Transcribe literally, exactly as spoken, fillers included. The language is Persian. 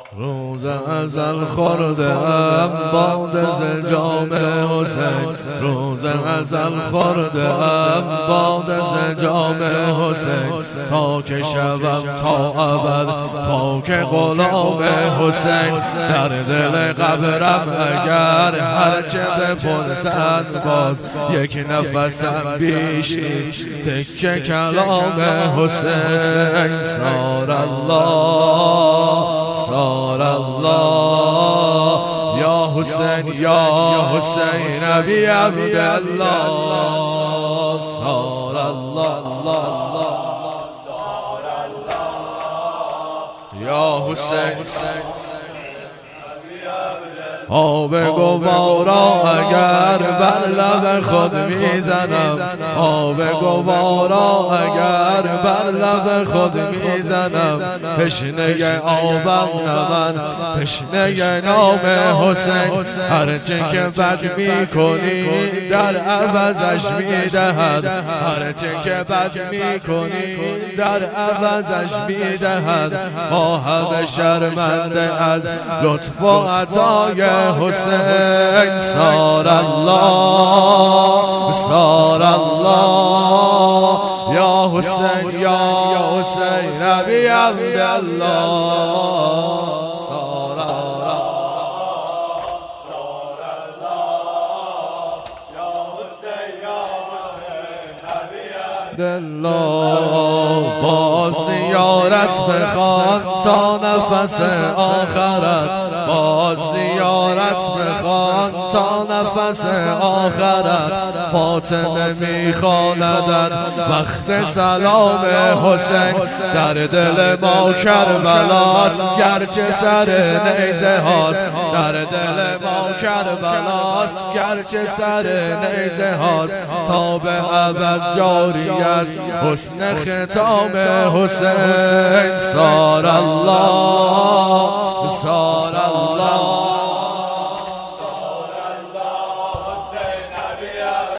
روز ازل خوردم باد ز جام حسین، روز ازل خوردم باد ز جام حسین، تا که شوم تا ابد پاک غلام حسین. در دل قبرم اگر هرچه بپرسند باز، یک نفسم بیش نیست تکه کلام حسین. سار الله سار الله یا حسین یا حسین ابی عبدالله. سار الله یا حسین. آب گوارا اگر بر لب خود میزنم، آب گوارا اگر بر لب خود میزنم، تشنه آبم نه من تشنه نام حسین. هرچه که بد میکنی در عوضش میدهد، هرچه که بد میکنی در عوضش میدهد. ما همه شرمنده از لطف و عطای حسین. سار الله سار الله یا حسین یا حسین ابی عبدالله. سار الله سار الله یا حسین یا حسین ابی عبدالله. با زیارت بخوان تا نفس آخرت، با زیارت بخوان تا نفس آخرت. فاطمه میخواندد وقت سلام حسین، در دل ما کربلاست گرچه سر نیزه هاست، در دل ما کربلاست گرچه سر نیزه هاست. تا به ابد جاری است حسن ختام حسین. سار الله سار الله